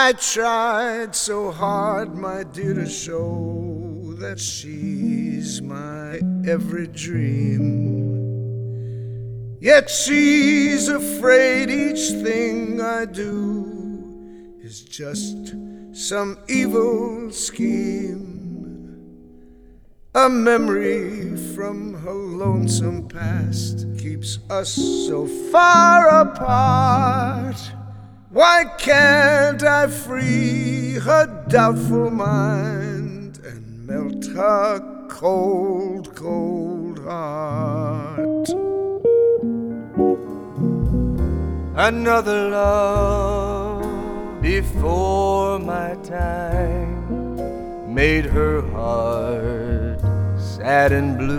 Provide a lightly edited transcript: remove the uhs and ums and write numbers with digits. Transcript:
I tried so hard, my dear, to show that she's my every dream. Yet she's afraid each thing I do is just some evil scheme. A memory from her lonesome past keeps us so far apart. Why can't I free her doubtful mind and melt her cold, cold heart? Another love before my time made her heart sad and blue.